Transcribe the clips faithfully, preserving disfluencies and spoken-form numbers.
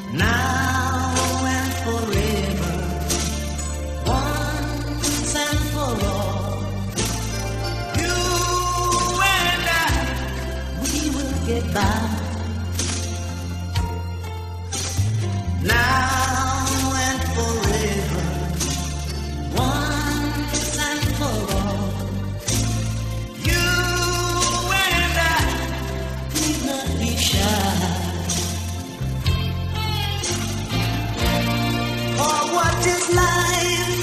now and forever, once and for all. You and I, we will get by. Now and forever, once and for all. You and I need not be shy. For what is life?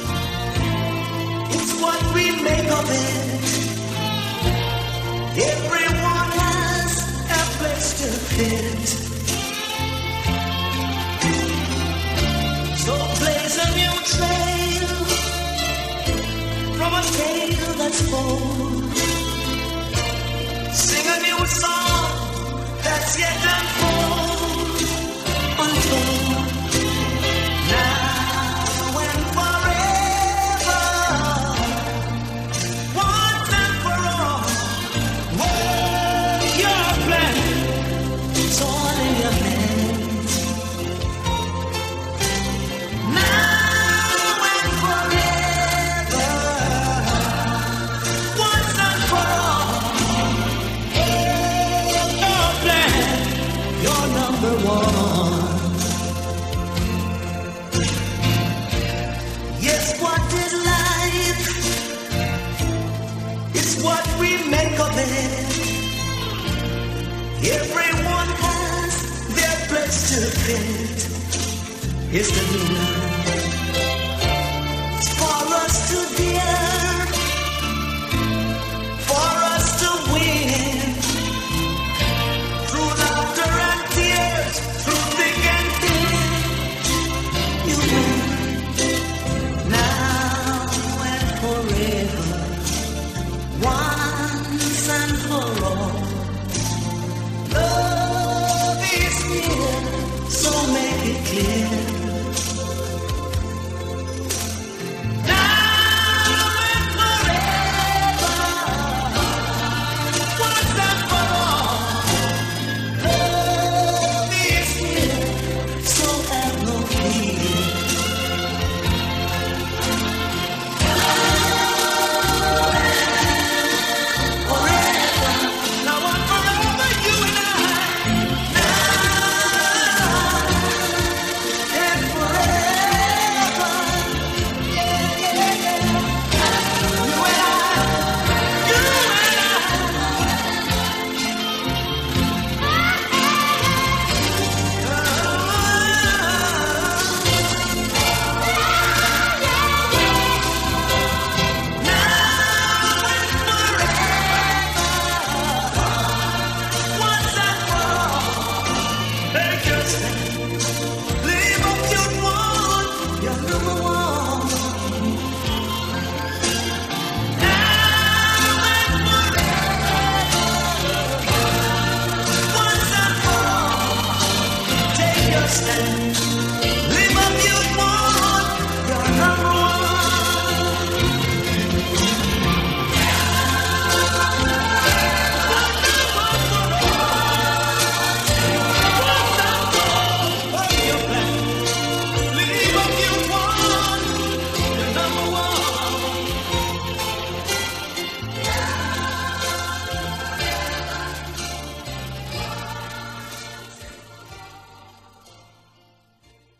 It's what we make of it. Everyone has a place to fit. So blaze a new trail from a tale that's old. Sing a new song that's yet unfold, untold. Now and forever, once and for all. Hold your plan, it's all in your hands. Yes, what is life? It's what we make of it. Everyone has their place to fit. It's the new life. It's for us to dare, for us to win. Through laughter and tears, through thick and thin, you win. Now and forever, once and for all. Love is near, so make it clear. Just